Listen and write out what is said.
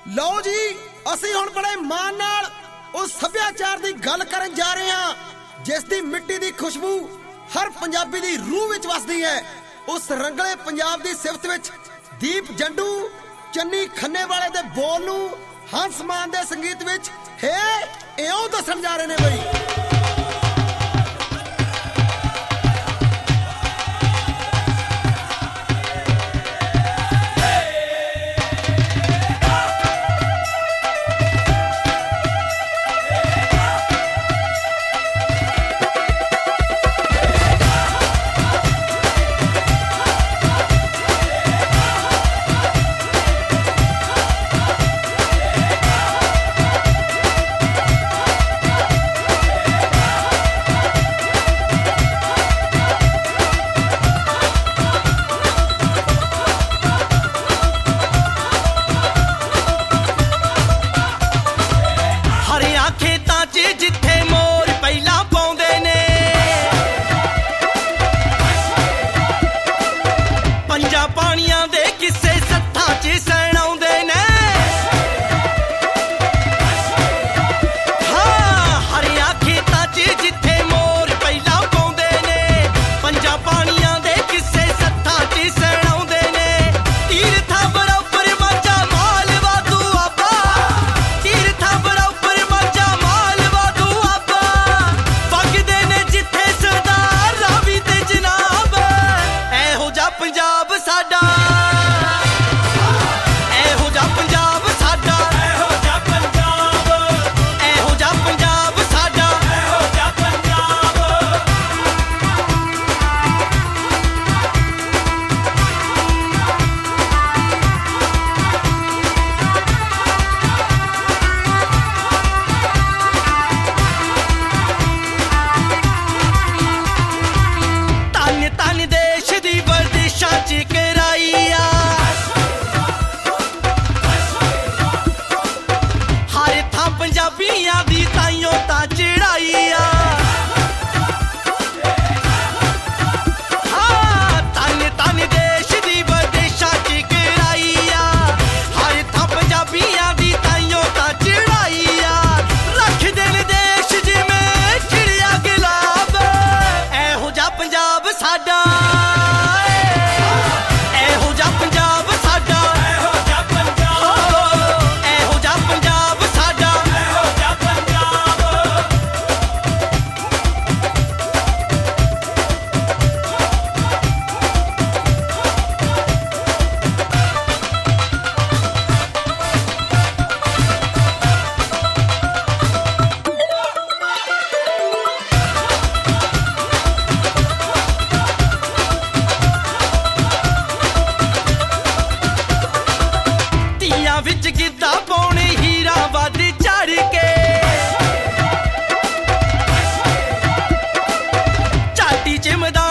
लो जी असीं हुण बड़े मान नाल उस सभ्याचार दी गल करन जा रहे हां जिस दी मिट्टी दी खुशबू हर पंजाबी दी रूह विच वसदी है। उस रंगले पंजाब दी सिफत विच दीप जंडू चन्नी खन्ने वाले दे बोल नूं हंस मान दे संगीत विच हे इउं दस्सण जा रहे ने बई। चिमदा